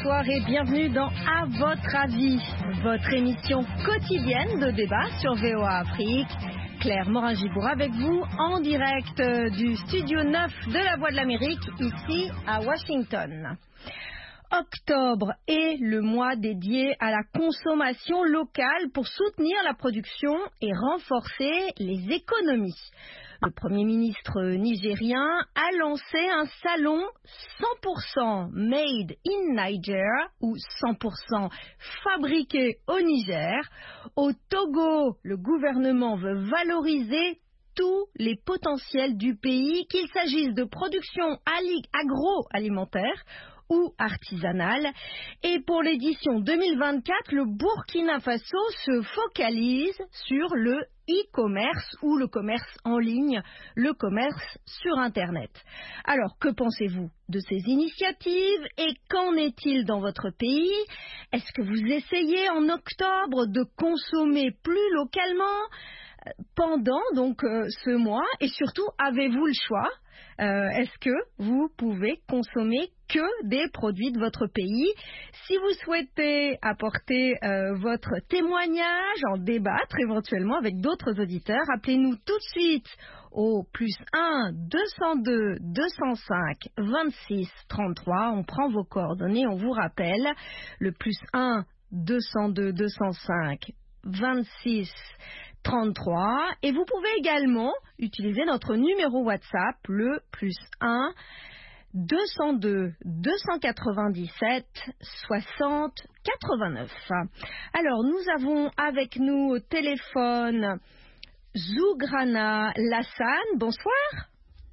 bonsoir et bienvenue dans À votre avis, votre émission quotidienne de débat sur VOA Afrique. Claire Morin-Gibour avec vous en direct du studio 9 de la Voix de l'Amérique, ici à Washington. Octobre est le mois dédié à la consommation locale pour soutenir la production et renforcer les économies. Le Premier ministre nigérien a lancé un salon 100% made in Niger ou 100% fabriqué au Niger. Au Togo, le gouvernement veut valoriser tous les potentiels du pays, qu'il s'agisse de production agroalimentaire ou artisanale. Et pour l'édition 2024, le Burkina Faso se focalise sur le e-commerce ou le commerce en ligne, le commerce sur Internet. Alors, que pensez-vous de ces initiatives et qu'en est-il dans votre pays? Est-ce que vous essayez en octobre de consommer plus localement pendant donc ce mois, et surtout, avez-vous le choix? Est-ce que vous pouvez consommer que des produits de votre pays? Si vous souhaitez apporter votre témoignage, en débattre éventuellement avec d'autres auditeurs, appelez-nous tout de suite au +1 202 205 26 33. On prend vos coordonnées, on vous rappelle le +1 202 205 26 33, et vous pouvez également utiliser notre numéro WhatsApp, le +1 202 297 60 89. Alors, nous avons avec nous au téléphone Zougrana Lassane. Bonsoir.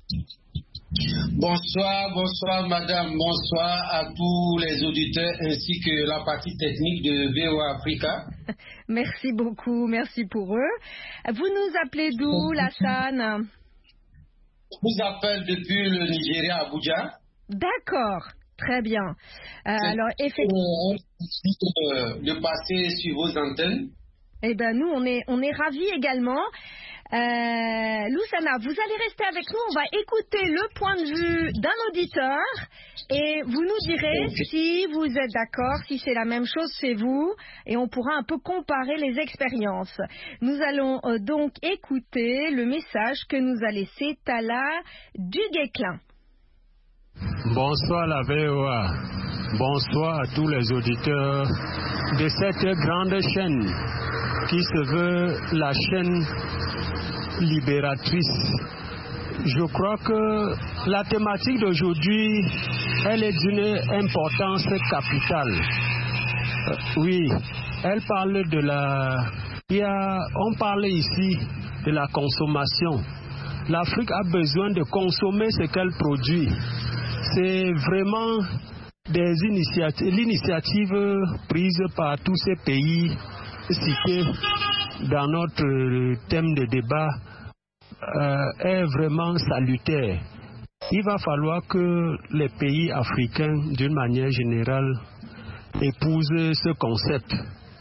Bonsoir madame, bonsoir à tous les auditeurs ainsi que la partie technique de VOA Africa. Merci beaucoup, merci pour eux. Vous nous appelez d'où, Lassane? Je vous appelle depuis le Nigeria, Abuja. D'accord, très bien. Alors, effectivement, de passer sur vos antennes. Eh bien, nous, on est ravis également. Loussana, vous allez rester avec nous, on va écouter le point de vue d'un auditeur et vous nous direz si vous êtes d'accord, si c'est la même chose chez vous, et on pourra un peu comparer les expériences. Nous allons donc écouter le message que nous a laissé Tala Duguesclin. Bonsoir la VOA, bonsoir à tous les auditeurs de cette grande chaîne qui se veut la chaîne libératrice. Je crois que la thématique d'aujourd'hui, elle est d'une importance capitale. Oui, elle parle on parle ici de la consommation. L'Afrique a besoin de consommer ce qu'elle produit. C'est vraiment l'initiative prise par tous ces pays cités dans notre thème de débat est vraiment salutaire. Il va falloir que les pays africains, d'une manière générale, épousent ce concept.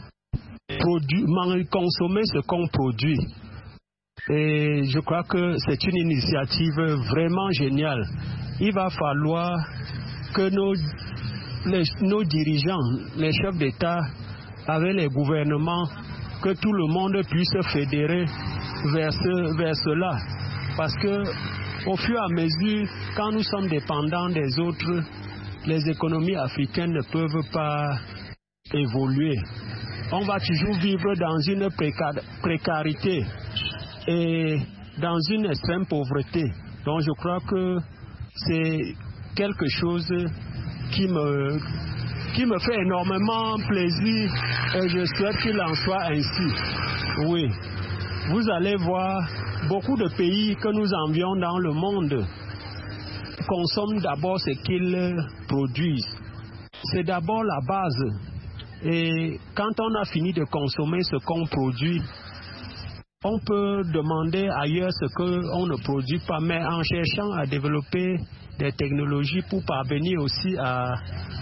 Consommer ce qu'on produit. Et je crois que c'est une initiative vraiment géniale. Il va falloir que nos dirigeants, les chefs d'État, avec les gouvernements, que tout le monde puisse se fédérer vers cela. Parce que au fur et à mesure, quand nous sommes dépendants des autres, les économies africaines ne peuvent pas évoluer. On va toujours vivre dans une précarité et dans une extrême pauvreté. Donc je crois que c'est quelque chose qui me fait énormément plaisir et je souhaite qu'il en soit ainsi. Oui, vous allez voir beaucoup de pays que nous envions dans le monde consomment d'abord ce qu'ils produisent. C'est d'abord la base. Et quand on a fini de consommer ce qu'on produit, on peut demander ailleurs ce qu'on ne produit pas, mais en cherchant à développer des technologies pour parvenir aussi à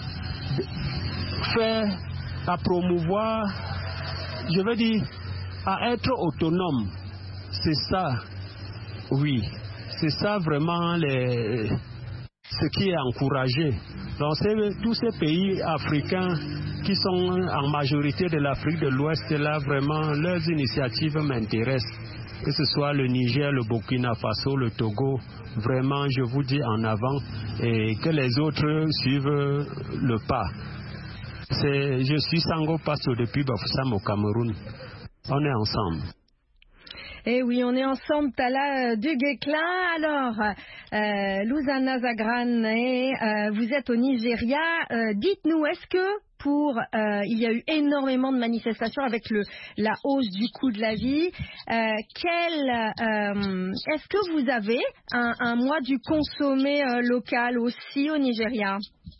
promouvoir, je veux dire, à être autonome. C'est ça, oui, c'est ça vraiment ce qui est encouragé. Donc tous ces pays africains qui sont en majorité de l'Afrique de l'Ouest, là vraiment leurs initiatives m'intéressent. Que ce soit le Niger, le Burkina Faso, le Togo, vraiment je vous dis en avant et que les autres suivent le pas. Je suis Sango Passo depuis Bafoussam au Cameroun. On est ensemble. Eh oui, on est ensemble, Talla Duguesclin. Alors, Louzana Zagrane, vous êtes au Nigeria. Dites-nous, est-ce que il y a eu énormément de manifestations avec la hausse du coût de la vie. Est-ce que vous avez un mois du consommé local aussi au Nigeria?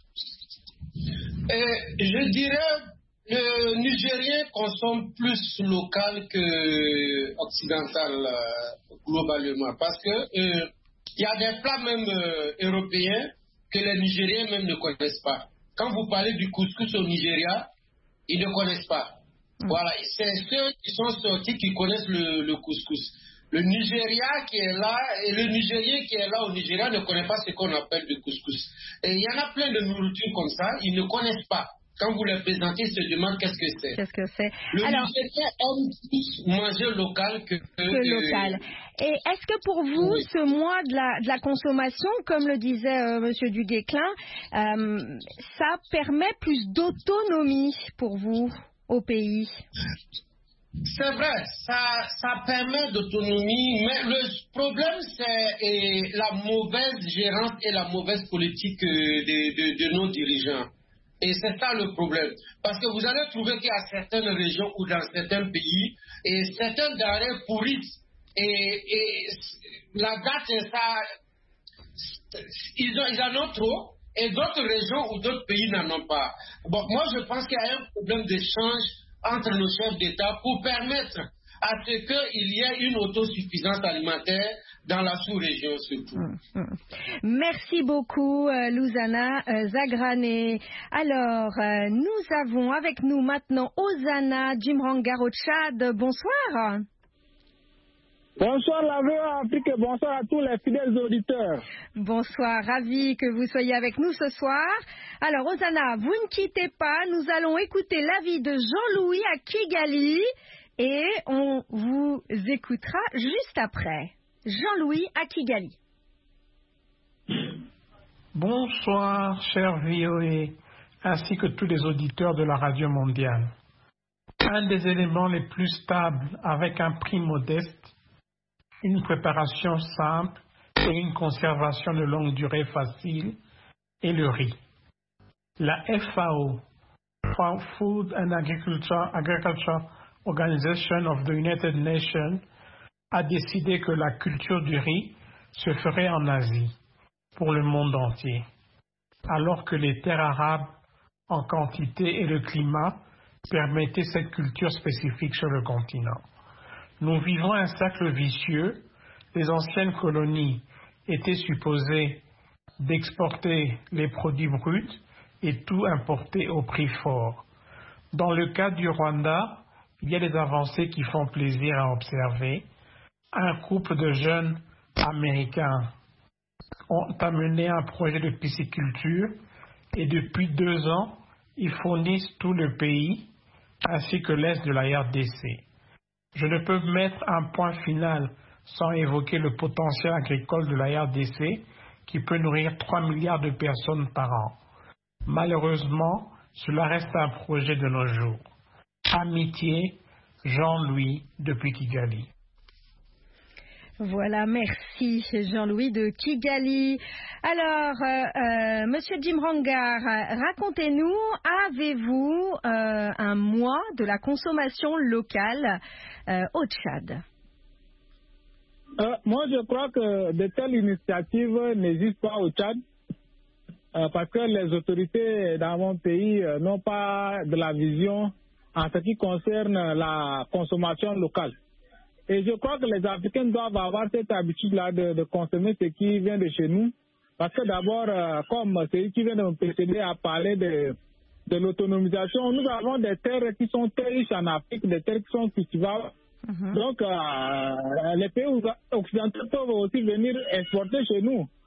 Je dirais le Nigérien consomme plus local que occidental globalement, parce que il y a des plats même européens que les Nigériens même ne connaissent pas. Quand vous parlez du couscous au Nigeria, ils ne connaissent pas. Voilà, c'est ceux qui sont sortis qui connaissent le couscous. Le Nigeria qui est là, et le Nigérien qui est là au Nigeria ne connaît pas ce qu'on appelle le couscous. Et il y en a plein de nourritures comme ça, ils ne connaissent pas. Quand vous les présentez, ils se demandent qu'est-ce que c'est. Qu'est-ce que c'est? Le Nigérien aime plus manger local que local. Et est-ce que pour vous, ce mois de la consommation, comme le disait Monsieur Duguesclin, ça permet plus d'autonomie pour vous au pays? C'est vrai, ça permet d'autonomie, mais le problème c'est la mauvaise gérance et la mauvaise politique de nos dirigeants. Et c'est ça le problème. Parce que vous allez trouver qu'il y a certaines régions ou dans certains pays, et certains denrées pourrissent. Et la date, ils en ont trop, et d'autres régions ou d'autres pays n'en ont pas. Bon, moi je pense qu'il y a un problème d'échange entre nos chefs d'État pour permettre à ce qu'il y ait une autosuffisance alimentaire dans la sous-région surtout. Merci beaucoup, Louzana Zagrane. Alors, nous avons avec nous maintenant Ozana Djimrangar au Tchad. Bonsoir. Bonsoir la VOA Afrique et bonsoir à tous les fidèles auditeurs. Bonsoir, ravi que vous soyez avec nous ce soir. Alors, Ozana, vous ne quittez pas, nous allons écouter l'avis de Jean-Louis à Kigali et on vous écoutera juste après. Jean-Louis à Kigali. Bonsoir, cher VOA, ainsi que tous les auditeurs de la radio mondiale. Un des éléments les plus stables avec un prix modeste, une préparation simple et une conservation de longue durée facile est le riz. La FAO, Food and Agriculture Organization of the United Nations, a décidé que la culture du riz se ferait en Asie, pour le monde entier, alors que les terres arables en quantité et le climat permettaient cette culture spécifique sur le continent. Nous vivons un cercle vicieux. Les anciennes colonies étaient supposées d'exporter les produits bruts et tout importer au prix fort. Dans le cas du Rwanda, il y a des avancées qui font plaisir à observer. Un couple de jeunes Américains ont amené un projet de pisciculture et depuis 2 ans, ils fournissent tout le pays ainsi que l'est de la RDC. Je ne peux mettre un point final sans évoquer le potentiel agricole de la RDC qui peut nourrir 3 milliards de personnes par an. Malheureusement, cela reste un projet de nos jours. Amitié, Jean-Louis depuis Kigali. Voilà, merci Jean-Louis de Kigali. Alors, Monsieur Djimrangar, racontez-nous, avez-vous un mois de la consommation locale au Tchad? Moi, je crois que de telles initiatives n'existent pas au Tchad parce que les autorités dans mon pays n'ont pas de la vision en ce qui concerne la consommation locale. Et je crois que les Africains doivent avoir cette habitude-là de consommer ce qui vient de chez nous. Parce que d'abord, comme celui qui vient de me précéder à parler de l'autonomisation, nous avons des terres qui sont très riches en Afrique, des terres qui sont cultivables. Donc, les pays occidentaux peuvent aussi venir exporter chez nous.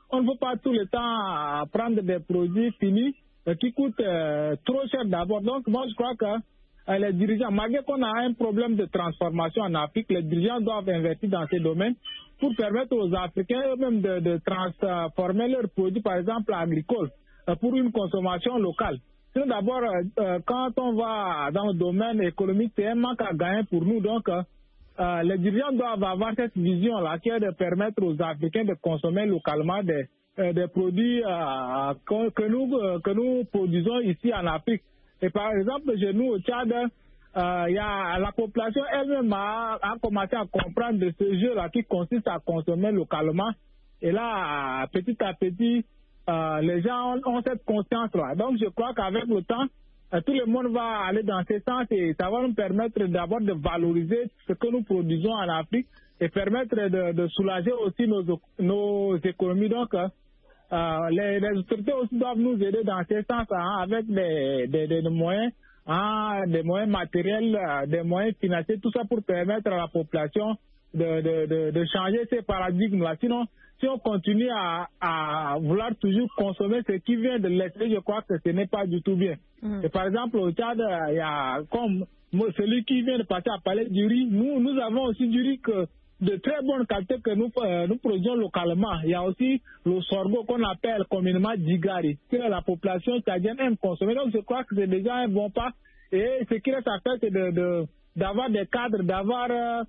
on ne veut pas tout le temps prendre des produits finis qui coûtent trop cher d'abord. Donc, moi, je crois que les dirigeants, malgré qu'on a un problème de transformation en Afrique, les dirigeants doivent investir dans ces domaines pour permettre aux Africains eux-mêmes de transformer leurs produits, par exemple agricoles, pour une consommation locale. Sinon, d'abord, quand on va dans le domaine économique, c'est un manque à gagner pour nous. Donc, les dirigeants doivent avoir cette vision-là qui est de permettre aux Africains de consommer localement des produits que nous produisons ici en Afrique. Et par exemple, chez nous au Tchad, la population elle-même a commencé à comprendre de ce jeu-là qui consiste à consommer localement. Et là, petit à petit, les gens ont cette conscience-là. Donc, je crois qu'avec le temps, tout le monde va aller dans ce sens et ça va nous permettre d'abord de valoriser ce que nous produisons en Afrique et permettre de soulager aussi nos économies. Donc, les autorités aussi doivent nous aider dans ce sens avec des moyens, des moyens matériels, des moyens financiers, tout ça pour permettre à la population de changer ces paradigmes-là. Sinon, si on continue à vouloir toujours consommer ce qui vient de l'extérieur, je crois que ce n'est pas du tout bien. Et par exemple, au Tchad, il y a comme celui qui vient de passer à parler du riz. Nous avons aussi du riz de très bonne qualité que nous produisons localement. Il y a aussi le sorgho qu'on appelle communément digari, que la population tchadienne aime consommer. Donc je crois que c'est déjà un bon pas. Et ce qui reste à faire, c'est d'avoir des cadres, d'avoir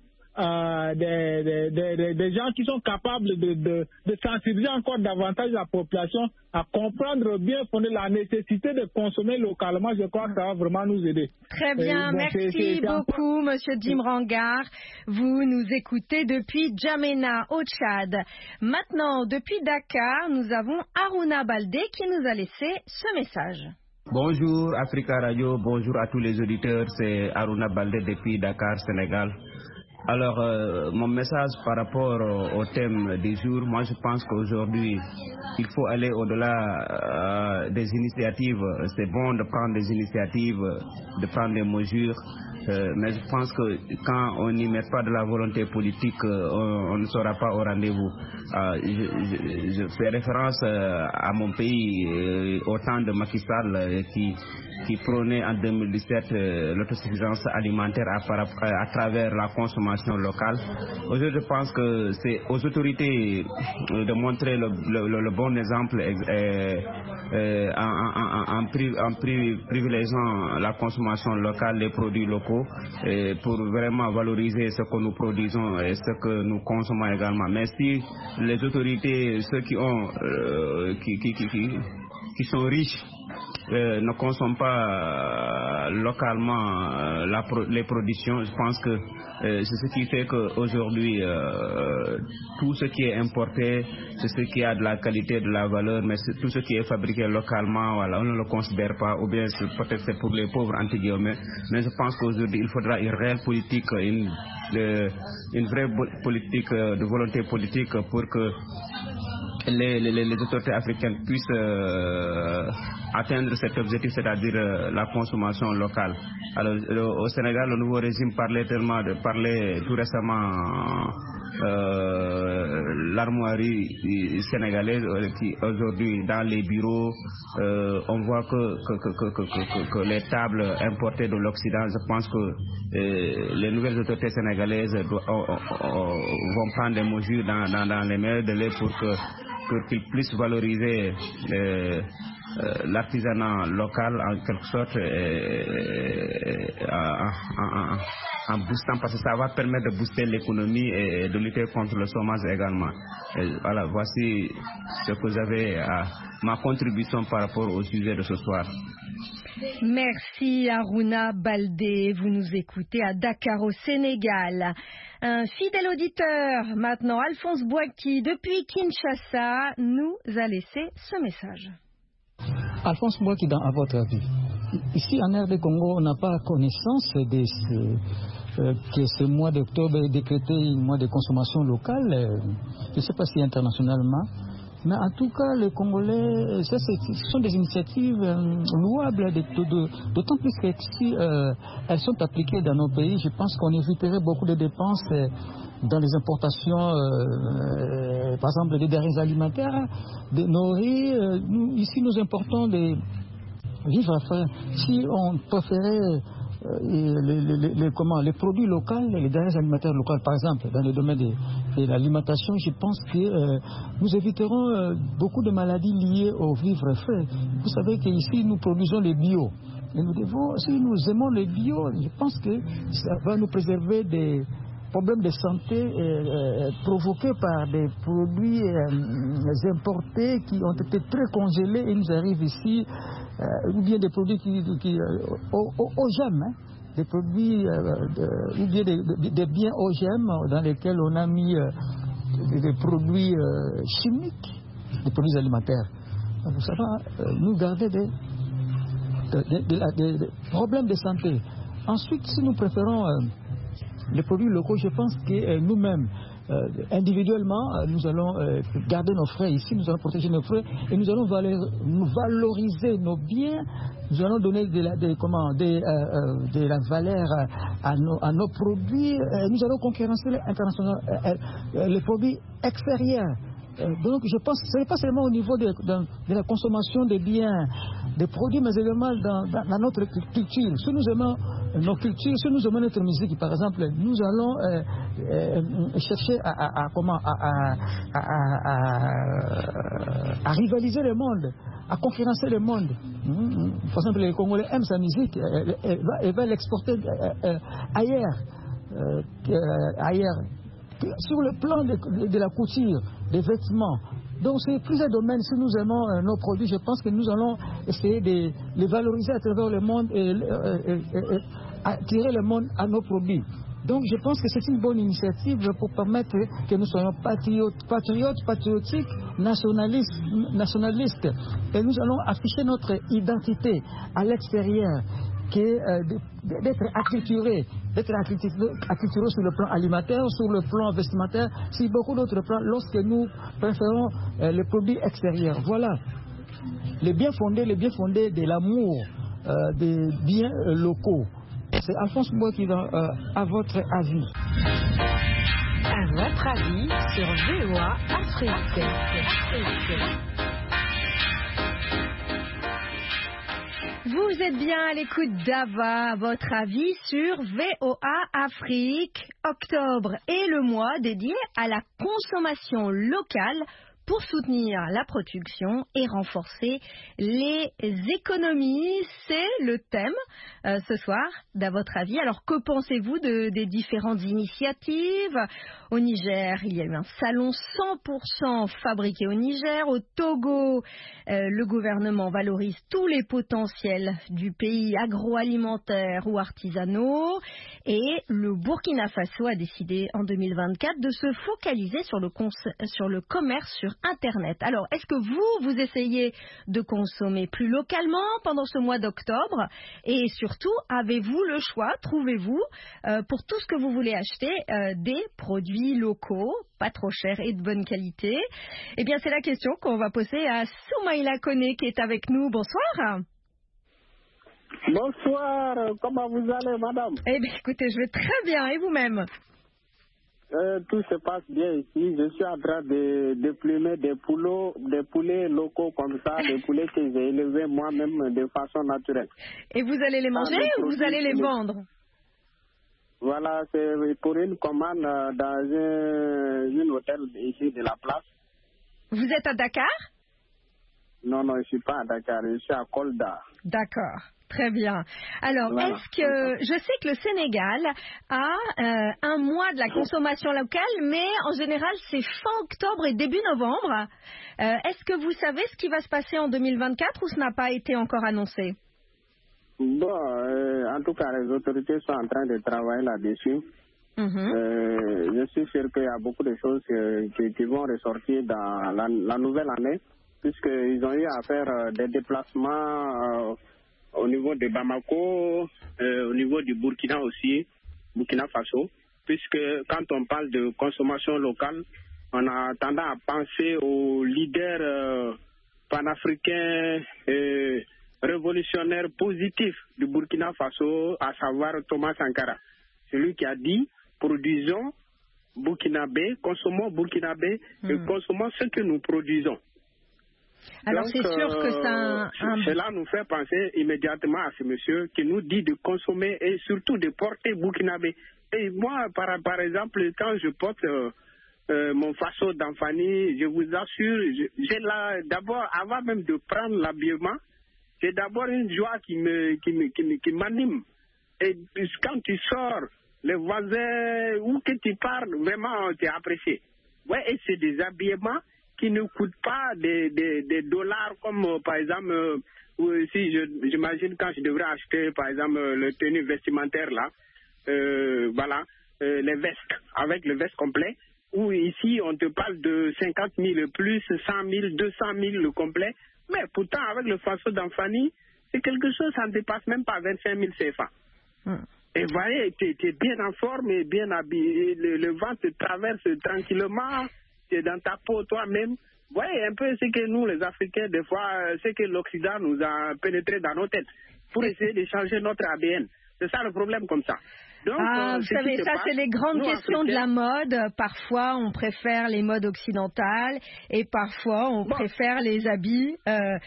des gens qui sont capables de sensibiliser encore davantage la population à comprendre bien fonder la nécessité de consommer localement. Je crois que ça va vraiment nous aider. Très bien, merci beaucoup, Monsieur Jim Rangar. Vous nous écoutez depuis N'Djamena, au Tchad. Maintenant, depuis Dakar, nous avons Aruna Baldé qui nous a laissé ce message. Bonjour Africa Radio, bonjour à tous les auditeurs, c'est Aruna Baldé depuis Dakar, Sénégal. Alors, mon message par rapport au thème du jour, moi je pense qu'aujourd'hui, il faut aller au-delà des initiatives. C'est bon de prendre des initiatives, de prendre des mesures, mais je pense que quand on n'y met pas de la volonté politique, on ne sera pas au rendez-vous. Je fais référence à mon pays, au temps de Macky Sall, qui prônait en 2017 l'autosuffisance alimentaire à travers la consommation locale. Aujourd'hui, je pense que c'est aux autorités de montrer le bon exemple en privilégiant la consommation locale, les produits locaux, pour vraiment valoriser ce que nous produisons et ce que nous consommons également. Mais si les autorités, ceux qui sont riches, ne consomment pas localement les productions, je pense que c'est ce qui fait qu'aujourd'hui tout ce qui est importé, c'est ce qui a de la qualité, de la valeur, mais tout ce qui est fabriqué localement, voilà, on ne le considère pas, ou bien peut-être c'est pour les pauvres entre guillemets. Mais je pense qu'aujourd'hui il faudra une réelle politique, une vraie politique de volonté politique pour que les autorités africaines puissent atteindre cet objectif, c'est-à-dire la consommation locale. Alors au Sénégal, le nouveau régime parlait tout récemment l'armoirie sénégalaise qui aujourd'hui dans les bureaux on voit que les tables importées de l'Occident. Je pense que les nouvelles autorités sénégalaises vont prendre des mesures dans les meilleurs délais pour qu'ils puissent valoriser l'artisanat local en quelque sorte en boostant, parce que ça va permettre de booster l'économie et de lutter contre le chômage également. Et voilà, voici ce que j'avais ma contribution par rapport au sujet de ce soir. Merci Aruna Baldé, vous nous écoutez à Dakar au Sénégal. Un fidèle auditeur, maintenant Alphonse Boaki, depuis Kinshasa, nous a laissé ce message. Alphonse Boaki, à votre avis, ici en RD Congo, on n'a pas connaissance que ce mois d'octobre est décrété un mois de consommation locale. Je ne sais pas si internationalement, Mais en tout cas, les Congolais, ce sont des initiatives louables, d'autant plus que si elles sont appliquées dans nos pays, je pense qu'on éviterait beaucoup de dépenses dans les importations, par exemple des denrées alimentaires, des nourris. Ici, nous importons des vivres à frais. Si on préférait les produits locaux, les denrées alimentaires locales, par exemple, dans le domaine de l'alimentation, je pense que nous éviterons beaucoup de maladies liées aux vivres frais. Vous savez qu'ici, nous produisons les bio. Et nous devons, si nous aimons les bio, je pense que ça va nous préserver des problèmes de santé provoqués par des produits importés qui ont été très congelés et nous arrivent ici, ou bien des produits OGM, hein, des produits ou bien des biens OGM dans lesquels on a mis des produits chimiques, des produits alimentaires. Donc ça va nous garder des problèmes de santé. Ensuite, si nous préférons les produits locaux, je pense que nous-mêmes, individuellement, nous allons garder nos frais ici, nous allons protéger nos frais et nous allons valoriser nos biens, nous allons donner de la valeur à nos produits, nous allons concurrencer les produits extérieurs. Donc je pense que ce n'est pas seulement au niveau de la consommation des biens, des produits, mais également dans notre culture. Si nous aimons nos cultures, si nous aimons notre musique, par exemple, nous allons chercher à rivaliser le monde, à concurrencer le monde. Par exemple, les Congolais aiment sa musique, elle va l'exporter ailleurs. Sur le plan de la couture, des vêtements. Donc c'est plusieurs domaines. Si nous aimons nos produits, je pense que nous allons essayer de les valoriser à travers le monde et attirer le monde à nos produits. Donc je pense que c'est une bonne initiative pour permettre que nous soyons patriotiques, nationalistes. Et nous allons afficher notre identité à l'extérieur, d'être acculturé sur le plan alimentaire, sur le plan vestimentaire, sur beaucoup d'autres plans, lorsque nous préférons les produits extérieurs. Voilà, les bien fondés de l'amour des biens locaux. C'est Alphonse Mboua qui va à votre avis. À votre avis sur VOA Afrique. Vous êtes bien à l'écoute d'Ava, à votre avis sur VOA Afrique. Octobre est le mois dédié à la consommation locale pour soutenir la production et renforcer les économies. C'est le thème ce soir, d'à votre avis. Alors, que pensez-vous des différentes initiatives? Au Niger, il y a eu un salon 100% fabriqué au Niger. Au Togo, le gouvernement valorise tous les potentiels du pays agroalimentaires ou artisanaux. Et le Burkina Faso a décidé en 2024 de se focaliser sur le commerce sur Internet. Alors, est-ce que vous essayez de consommer plus localement pendant ce mois d'octobre? Et surtout, avez-vous le choix, trouvez-vous, pour tout ce que vous voulez acheter, des produits locaux, pas trop chers et de bonne qualité? Eh bien, c'est la question qu'on va poser à Soumaïla Koné qui est avec nous. Bonsoir. Bonsoir, comment vous allez, madame? Eh bien, écoutez, je vais très bien, et vous-même? Tout se passe bien ici. Je suis en train de déplumer des poulets locaux comme ça, des poulets que j'ai élevés moi-même de façon naturelle. Et vous allez les manger ou vous allez les vendre? Voilà, c'est pour une commande dans un hôtel ici de la place. Vous êtes à Dakar? Non, je ne suis pas à Dakar, je suis à Kolda. D'accord. Très bien. Alors, voilà. Est-ce que je sais que le Sénégal a un mois de la consommation locale, mais en général c'est fin octobre et début novembre. Est-ce que vous savez ce qui va se passer en 2024 ou ce n'a pas été encore annoncé? Bon, en tout cas, les autorités sont en train de travailler là-dessus. Je suis sûr qu'il y a beaucoup de choses qui vont ressortir dans la nouvelle année, puisqu'ils ont eu à faire des déplacements au niveau de Bamako, au niveau du Burkina aussi, Burkina Faso, puisque quand on parle de consommation locale, on a tendance à penser au leader panafricain révolutionnaire positif du Burkina Faso, à savoir Thomas Sankara. Celui qui a dit, produisons burkinabé, consommons burkinabé et consommons ce que nous produisons. Alors donc, c'est sûr que ça... Cela nous fait penser immédiatement à ce monsieur qui nous dit de consommer et surtout de porter burkinabé. Et moi, par exemple, quand je porte mon faso d'Anfani, je vous assure, j'ai là, d'abord, avant même de prendre l'habillement, c'est d'abord une joie qui m'anime. Et quand tu sors, les voisins, où que tu parles, vraiment, tu es apprécié. Ouais, et c'est des habillements qui ne coûtent pas des dollars, comme par exemple, si j'imagine quand je devrais acheter, par exemple, le tenue vestimentaire là, voilà, les vestes, avec le veste complet, où ici on te parle de 50 000 plus, 100 000, 200 000 le complet, mais pourtant avec le faso d'Anfani, c'est quelque chose, ça ne dépasse même pas 25 000 CFA. Et vous voyez, tu es bien en forme et bien habillé, le vent te traverse tranquillement, tu es dans ta peau toi-même. Vous voyez un peu ce que nous les Africains, des fois, ce que l'Occident nous a pénétré dans nos têtes, pour essayer de changer notre ADN. C'est ça le problème comme ça. Donc, vous savez, ça c'est les grandes questions de la mode. Parfois, on préfère les modes occidentales et parfois, on préfère les habits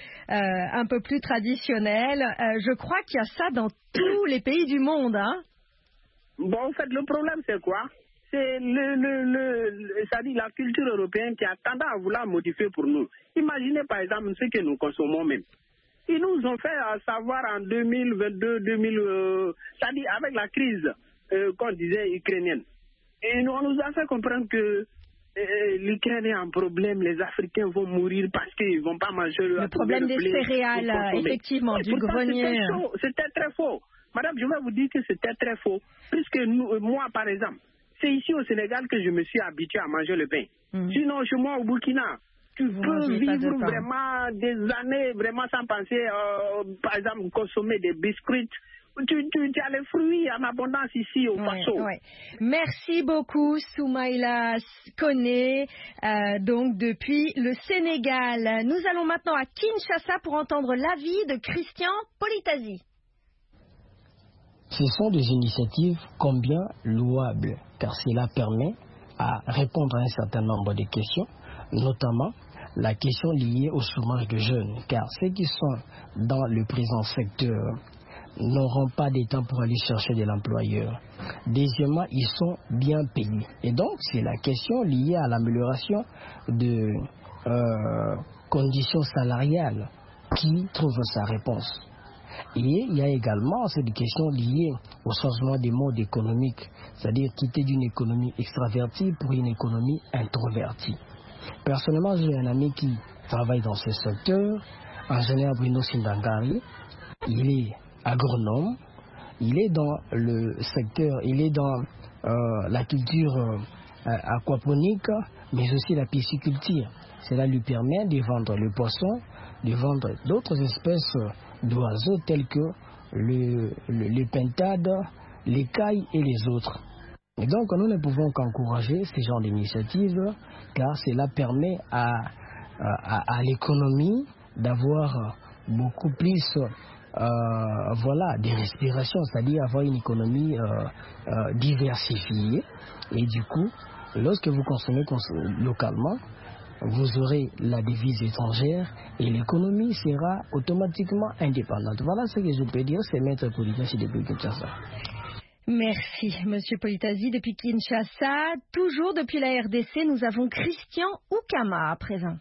un peu plus traditionnels. Je crois qu'il y a ça dans tous les pays du monde. Hein. Bon, en fait, le problème, c'est quoi? C'est c'est-à-dire la culture européenne qui a tendance à vouloir modifier pour nous. Imaginez, par exemple, ce que nous consommons même. Ils nous ont fait savoir en 2022, c'est-à-dire avec la crise qu'on disait ukrainienne. Et on nous a fait comprendre que l'Ukraine est un problème, les Africains vont mourir parce qu'ils ne vont pas manger le problème des céréales, effectivement, du grenier. C'était très faux. Madame, je vais vous dire que c'était très faux. Puisque moi, par exemple, c'est ici au Sénégal que je me suis habitué à manger le pain. Sinon, chez moi, au Burkina, tu peux vivre vraiment des années, vraiment sans penser, par exemple, consommer des biscuits. Tu as les fruits en abondance ici au Faso. Ouais. Merci beaucoup, Soumaïla Koné, donc depuis le Sénégal. Nous allons maintenant à Kinshasa pour entendre l'avis de Christian Politasi. Ce sont des initiatives combien louables, car cela permet à répondre à un certain nombre de questions, notamment la question liée au chômage de jeunes, car ceux qui sont dans le présent secteur n'auront pas de temps pour aller chercher de l'employeur. Deuxièmement, ils sont bien payés. Et donc, c'est la question liée à l'amélioration de conditions salariales qui trouve sa réponse. Et il y a également cette question liée au changement des modes économiques, c'est-à-dire quitter d'une économie extravertie pour une économie introvertie. Personnellement, j'ai un ami qui travaille dans ce secteur, ingénieur Bruno Sindangari. Il est agronome, il est dans le secteur, il est dans la culture aquaponique, mais aussi la pisciculture. Cela lui permet de vendre le poisson, de vendre d'autres espèces d'oiseaux tels que les pintades, les cailles et les autres. Et donc nous ne pouvons qu'encourager ce genre d'initiative car cela permet à l'économie d'avoir beaucoup plus des respirations, c'est-à-dire avoir une économie diversifiée. Et du coup, lorsque vous consommez localement, vous aurez la devise étrangère et l'économie sera automatiquement indépendante. Voilà ce que je peux dire, c'est Maître Politasi depuis Kinshasa. Merci, Monsieur Politasi depuis Kinshasa. Toujours depuis la RDC, nous avons Christian Oukama à présent.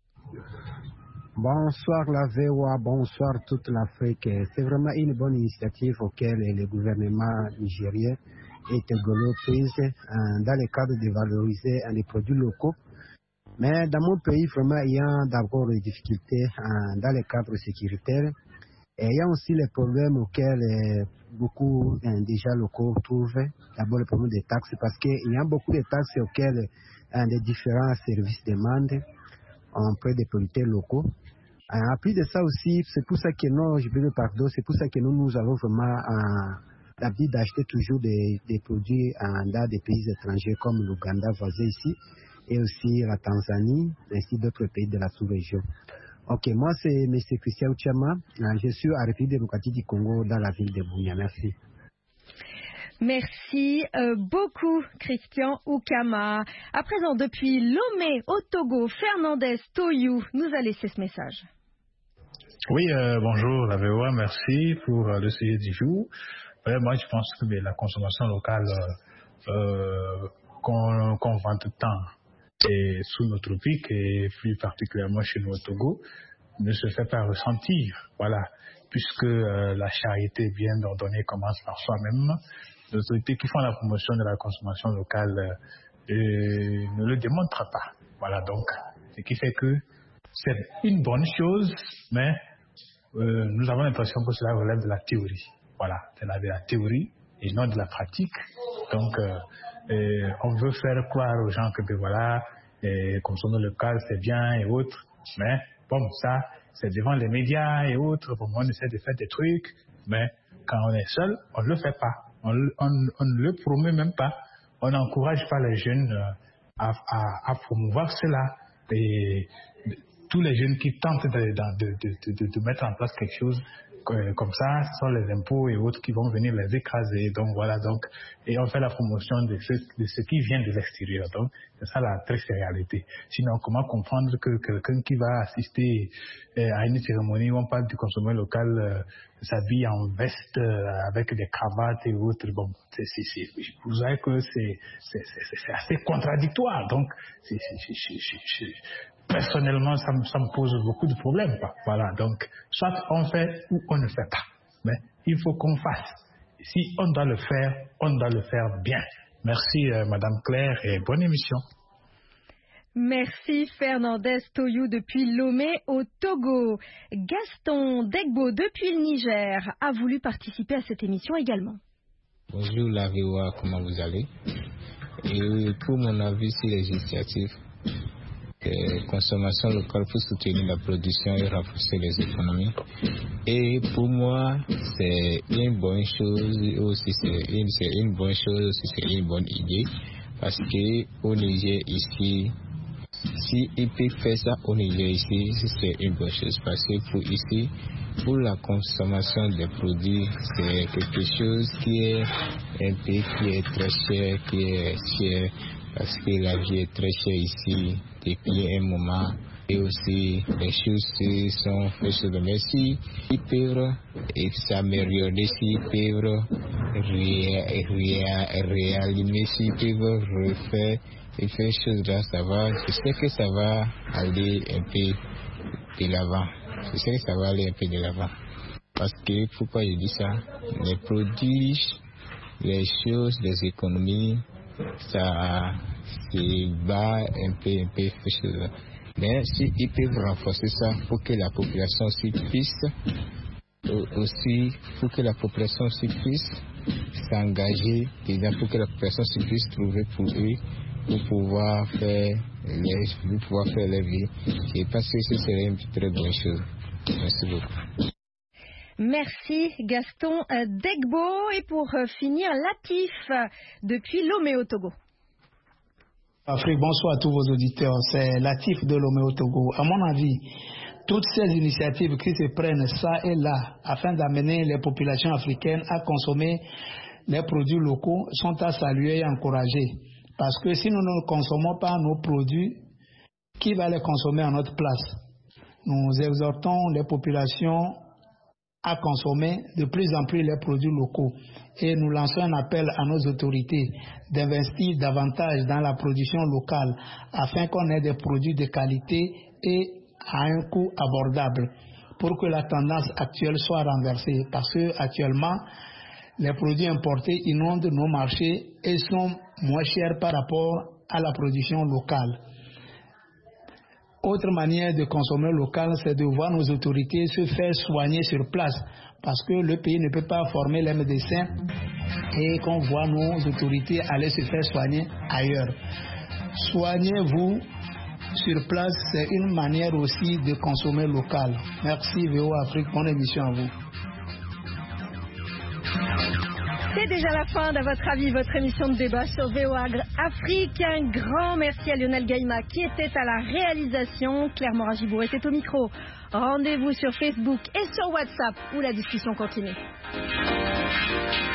Bonsoir la VOA, bonsoir toute l'Afrique. C'est vraiment une bonne initiative auquel le gouvernement nigérien et togolais prise dans le cadre de valoriser les produits locaux. Mais dans mon pays, vraiment, il y a d'abord des difficultés dans le cadre sécuritaire. Et il y a aussi les problèmes auxquels beaucoup déjà locaux trouvent. D'abord le problème des taxes, parce qu'il y a beaucoup de taxes auxquelles les différents services demandent auprès des producteurs locaux. En plus de ça aussi, c'est pour ça que c'est pour ça que nous avons vraiment l'habitude d'acheter toujours des produits dans des pays étrangers comme l'Ouganda voisin ici. et aussi la Tanzanie, ainsi d'autres pays de la sous-région. Ok, moi c'est M. Christian Uchama, je suis à République démocratique du Congo dans la ville de Bunia. Merci. Merci beaucoup, Christian Oukama. À présent, depuis Lomé au Togo, Fernandez Toyou nous a laissé ce message. Oui, bonjour la VOA, merci pour le sujet du jour. Moi, je pense que la consommation locale qu'on vante tant et sous nos tropiques et plus particulièrement chez nous au Togo ne se fait pas ressentir. Voilà, puisque la charité bien ordonnée commence par soi-même. Les autorités qui font la promotion de la consommation locale ne le démontrent pas. Voilà, donc, ce qui fait que c'est une bonne chose, mais nous avons l'impression que cela relève de la théorie. Voilà, c'est de la théorie et non de la pratique. Donc, on veut faire croire aux gens que, voilà, consommer local, c'est bien et autres. Mais, bon, ça, c'est devant les médias et autres. Bon, on essaie de faire des trucs, mais quand on est seul, on ne le fait pas. On ne le promeut même pas. On n'encourage pas les jeunes à promouvoir cela. Et tous les jeunes qui tentent de mettre en place quelque chose comme ça, ce sont les impôts et autres qui vont venir les écraser. Donc voilà, et on fait la promotion de ce qui vient de l'extérieur. Donc c'est ça la triste réalité. Sinon, comment comprendre que quelqu'un qui va assister à une cérémonie où on parle du consommateur local s'habille en veste avec des cravates et autres? Bon, vous savez que c'est assez contradictoire. Donc personnellement, ça me pose beaucoup de problèmes. Voilà, donc, soit on fait ou on ne fait pas. Mais il faut qu'on fasse. Si on doit le faire, on doit le faire bien. Merci, Madame Claire, et bonne émission. Merci, Fernandez Toyou, depuis Lomé au Togo. Gaston Degbo, depuis le Niger, a voulu participer à cette émission également. Bonjour, la VOA, comment vous allez? Et pour mon avis sur les initiatives, consommation locale pour soutenir la production et renforcer les économies. Et pour moi, c'est une bonne chose aussi, c'est une bonne chose aussi, c'est une bonne idée, parce que au Niger ici, si ils peuvent faire ça au Niger ici, c'est une bonne chose, parce que pour ici, pour la consommation des produits, c'est quelque chose qui est un peu qui est très cher, parce que la vie est très chère ici depuis un moment, et aussi les choses sont faites sur le merci. Ils peuvent s'améliorer, s'ils peuvent réanimer, s'ils peuvent refaire et faire des choses là, ça va. Je sais que ça va aller un peu de l'avant. Je sais que ça va aller un peu de l'avant. Parce que, pourquoi je dis ça? Les produits, les choses, les économies, ça se bat un peu chose. Mais s'ils peuvent renforcer ça pour que la population aussi puisse s'engager dedans, pour que la population aussi puisse trouver pour eux pour pouvoir faire leur vie. Et parce que ce serait une très bonne chose. Merci beaucoup. Merci Gaston Degbo. Et pour finir, Latif depuis Lomé au Togo. Afrique, bonsoir à tous vos auditeurs. C'est Latif de Lomé au Togo. À mon avis, toutes ces initiatives qui se prennent ça et là afin d'amener les populations africaines à consommer les produits locaux sont à saluer et encourager. Parce que si nous ne consommons pas nos produits, qui va les consommer à notre place? Nous exhortons les populations à consommer de plus en plus les produits locaux et nous lançons un appel à nos autorités d'investir davantage dans la production locale afin qu'on ait des produits de qualité et à un coût abordable pour que la tendance actuelle soit renversée, parce que actuellement les produits importés inondent nos marchés et sont moins chers par rapport à la production locale. Autre manière de consommer local, c'est de voir nos autorités se faire soigner sur place, parce que le pays ne peut pas former les médecins et qu'on voit nos autorités aller se faire soigner ailleurs. Soignez-vous sur place, c'est une manière aussi de consommer local. Merci VOA Afrique, bonne émission à vous. C'est déjà la fin d'À votre avis, votre émission de débat sur VOA Afrique. Un grand merci à Lionel Gaïma qui était à la réalisation. Claire Morin-Gibourg était au micro. Rendez-vous sur Facebook et sur WhatsApp où la discussion continue.